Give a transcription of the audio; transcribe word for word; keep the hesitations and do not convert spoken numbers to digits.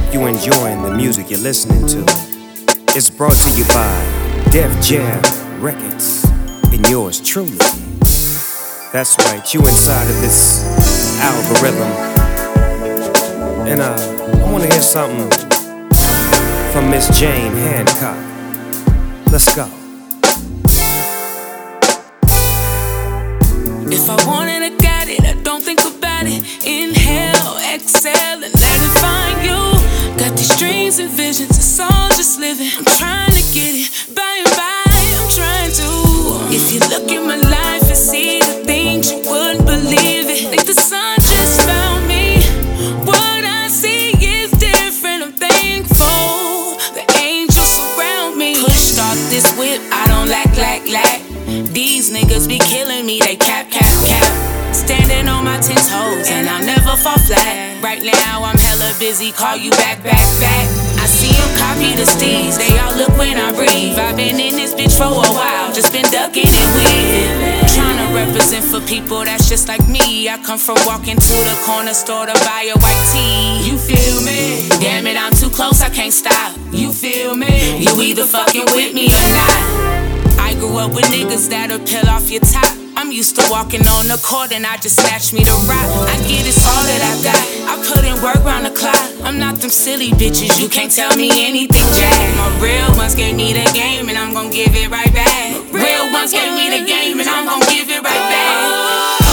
you enjoying the music you're listening to. It's brought to you by Def Jam Records and yours truly. That's right, you inside of this algorithm. And uh, I wanna hear something from Miss Jane Hancock. Let's go. If I wanted, I got it, I don't think about it. Inhale, exhale, and I can find you. Got these dreams and visions, it's all just living. I'm trying to get it, by and by, I'm trying to. If you look at my life and see the things, you wouldn't believe it. Think the sun just found me. What I see is different, I'm thankful. The angels surround me. Pushed off this whip, I don't lack, lack, lack. These niggas be killing me, they cap, cap, cap. Standing on my ten toes and I'll never fall flat. Right now I'm hella busy, call you back, back, back. I see them copy the steeds, they all look when I breathe. I've been in this bitch for a while, just been ducking and weaving. Tryna represent for people that's just like me. I come from walking to the corner store to buy a white tee. You feel me? Damn it, I'm too close, I can't stop. You feel me? You either fucking with me or not. I grew up with niggas that'll peel off your top. I'm used to walking on the court and I just snatch me the rock. I get it's all that I got. I put in work round the clock. I'm not them silly bitches, you can't tell me anything, Jack. My real ones gave me the game and I'm gon' give it right back. Real ones gave me the game and I'm gon' give it right back.